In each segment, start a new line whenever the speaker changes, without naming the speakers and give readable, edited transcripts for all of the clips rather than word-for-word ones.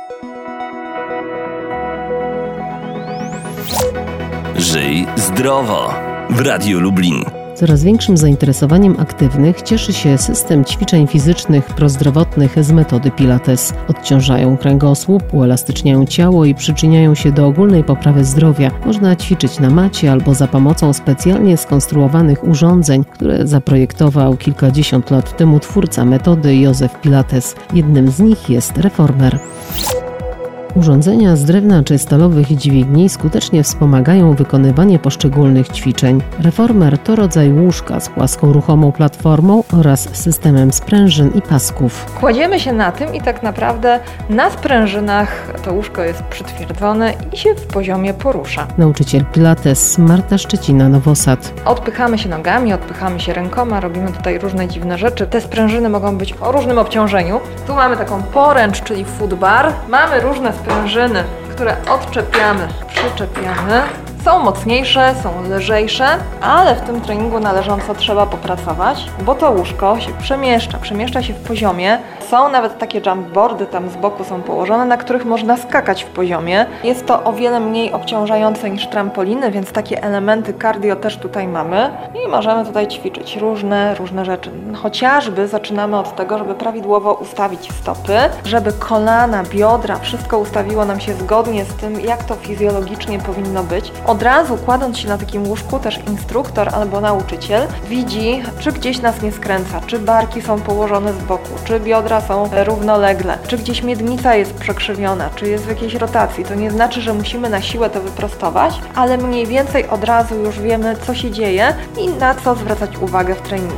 Żyj zdrowo w Radiu Lublin.
Coraz większym zainteresowaniem aktywnych cieszy się system ćwiczeń fizycznych prozdrowotnych z metody Pilates. Odciążają kręgosłup, uelastyczniają ciało i przyczyniają się do ogólnej poprawy zdrowia. Można ćwiczyć na macie albo za pomocą specjalnie skonstruowanych urządzeń, które zaprojektował kilkadziesiąt lat temu twórca metody Józef Pilates. Jednym z nich jest reformer. Urządzenia z drewna czy stalowych dźwigni skutecznie wspomagają wykonywanie poszczególnych ćwiczeń. Reformer to rodzaj łóżka z płaską ruchomą platformą oraz systemem sprężyn i pasków.
Kładziemy się na tym i tak naprawdę na sprężynach to łóżko jest przytwierdzone i się w poziomie porusza.
Nauczyciel Pilates Marta Szczecina-Nowosad.
Odpychamy się nogami, odpychamy się rękoma, robimy tutaj różne dziwne rzeczy. Te sprężyny mogą być o różnym obciążeniu. Tu mamy taką poręcz, czyli foot bar. Mamy różne sprężyny, które odczepiamy, przyczepiamy. Są mocniejsze, są lżejsze, ale w tym treningu należąco trzeba popracować, bo to łóżko się przemieszcza się w poziomie. Są nawet takie jumpboardy tam z boku są położone, na których można skakać w poziomie. Jest to o wiele mniej obciążające niż trampoliny, więc takie elementy cardio też tutaj mamy i możemy tutaj ćwiczyć różne rzeczy. Chociażby zaczynamy od tego, żeby prawidłowo ustawić stopy, żeby kolana, biodra, wszystko ustawiło nam się zgodnie z tym, jak to fizjologicznie powinno być. Od razu kładąc się na takim łóżku też instruktor albo nauczyciel widzi, czy gdzieś nas nie skręca, czy barki są położone z boku, czy biodra są równolegle, czy gdzieś miednica jest przekrzywiona, czy jest w jakiejś rotacji. To nie znaczy, że musimy na siłę to wyprostować, ale mniej więcej od razu już wiemy, co się dzieje i na co zwracać uwagę w treningu.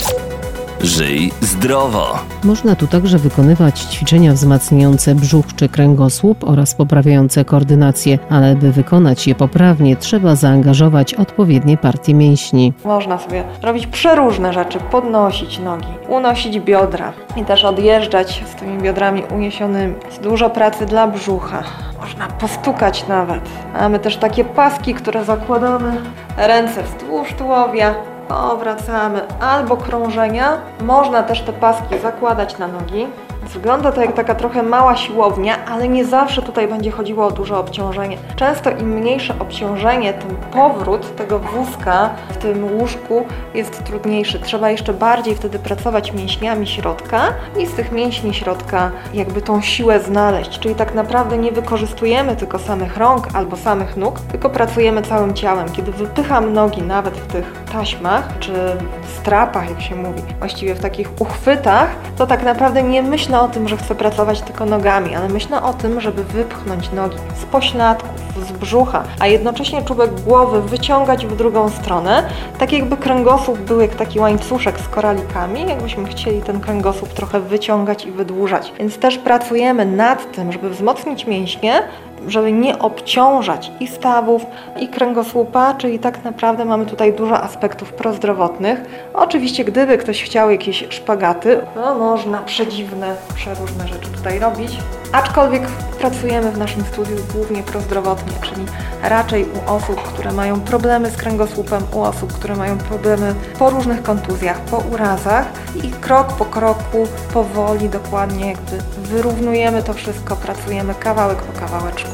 Żyj zdrowo.
Można tu także wykonywać ćwiczenia wzmacniające brzuch czy kręgosłup oraz poprawiające koordynację, ale by wykonać je poprawnie, trzeba zaangażować odpowiednie partie mięśni.
Można sobie robić przeróżne rzeczy, podnosić nogi, unosić biodra i też odjeżdżać z tymi biodrami uniesionymi. Jest dużo pracy dla brzucha. Można postukać nawet. Mamy też takie paski, które zakładamy, ręce wzdłuż tułowia. Powracamy albo krążenia. Można też te paski zakładać na nogi. Wygląda to jak taka trochę mała siłownia, ale nie zawsze tutaj będzie chodziło o duże obciążenie. Często im mniejsze obciążenie, tym powrót tego wózka w tym łóżku jest trudniejszy. Trzeba jeszcze bardziej wtedy pracować mięśniami środka i z tych mięśni środka jakby tą siłę znaleźć. Czyli tak naprawdę nie wykorzystujemy tylko samych rąk albo samych nóg, tylko pracujemy całym ciałem. Kiedy wypycham nogi nawet w tych taśmach, czy strapach, jak się mówi, właściwie w takich uchwytach, to tak naprawdę nie myślę o tym, że chcę pracować tylko nogami, ale myślę o tym, żeby wypchnąć nogi z pośladków, z brzucha, a jednocześnie czubek głowy wyciągać w drugą stronę, tak jakby kręgosłup był jak taki łańcuszek z koralikami, jakbyśmy chcieli ten kręgosłup trochę wyciągać i wydłużać. Więc też pracujemy nad tym, żeby wzmocnić mięśnie, żeby nie obciążać i stawów, i kręgosłupa, czyli tak naprawdę mamy tutaj dużo aspektów prozdrowotnych. Oczywiście, gdyby ktoś chciał jakieś szpagaty, to można przeróżne rzeczy tutaj robić. Aczkolwiek pracujemy w naszym studiu głównie prozdrowotnie, czyli raczej u osób, które mają problemy z kręgosłupem, u osób, które mają problemy po różnych kontuzjach, po urazach i krok po kroku, powoli, dokładnie jakby wyrównujemy to wszystko, pracujemy kawałek po kawałeczku.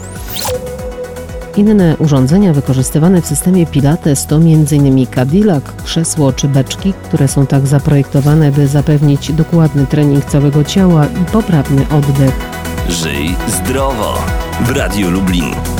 Inne urządzenia wykorzystywane w systemie Pilates to m.in. Cadillac, krzesło czy beczki, które są tak zaprojektowane, by zapewnić dokładny trening całego ciała i poprawny oddech.
Żyj zdrowo w Radiu Lublin.